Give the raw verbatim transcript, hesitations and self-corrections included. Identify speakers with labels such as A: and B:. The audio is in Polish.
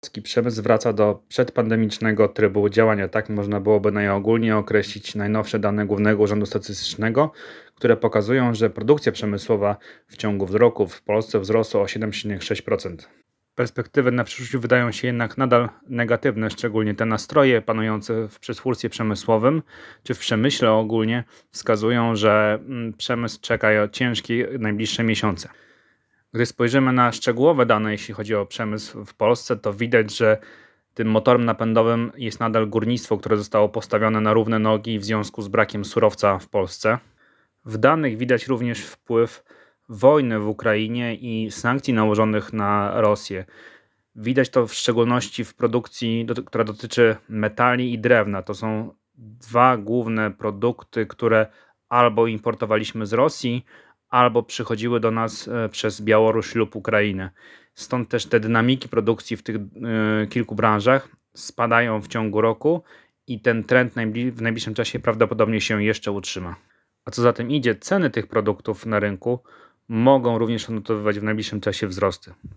A: Polski przemysł wraca do przedpandemicznego trybu działania. Tak można byłoby najogólniej określić najnowsze dane Głównego Urzędu Statystycznego, które pokazują, że produkcja przemysłowa w ciągu roku w Polsce wzrosła o siedem przecinek sześć procent. Perspektywy na przyszłość wydają się jednak nadal negatywne, szczególnie te nastroje panujące w przetwórstwie przemysłowym czy w przemyśle ogólnie wskazują, że mm, przemysł czeka ciężkie najbliższe miesiące. Gdy spojrzymy na szczegółowe dane, jeśli chodzi o przemysł w Polsce, to widać, że tym motorem napędowym jest nadal górnictwo, które zostało postawione na równe nogi w związku z brakiem surowca w Polsce. W danych widać również wpływ wojny w Ukrainie i sankcji nałożonych na Rosję. Widać to w szczególności w produkcji, do- która dotyczy metali i drewna. To są dwa główne produkty, które albo importowaliśmy z Rosji, albo przychodziły do nas e, przez Białoruś lub Ukrainę. Stąd też te dynamiki produkcji w tych e, kilku branżach spadają w ciągu roku i ten trend najbli- w najbliższym czasie prawdopodobnie się jeszcze utrzyma. A co za tym idzie, ceny tych produktów na rynku mogą również odnotowywać w najbliższym czasie wzrosty.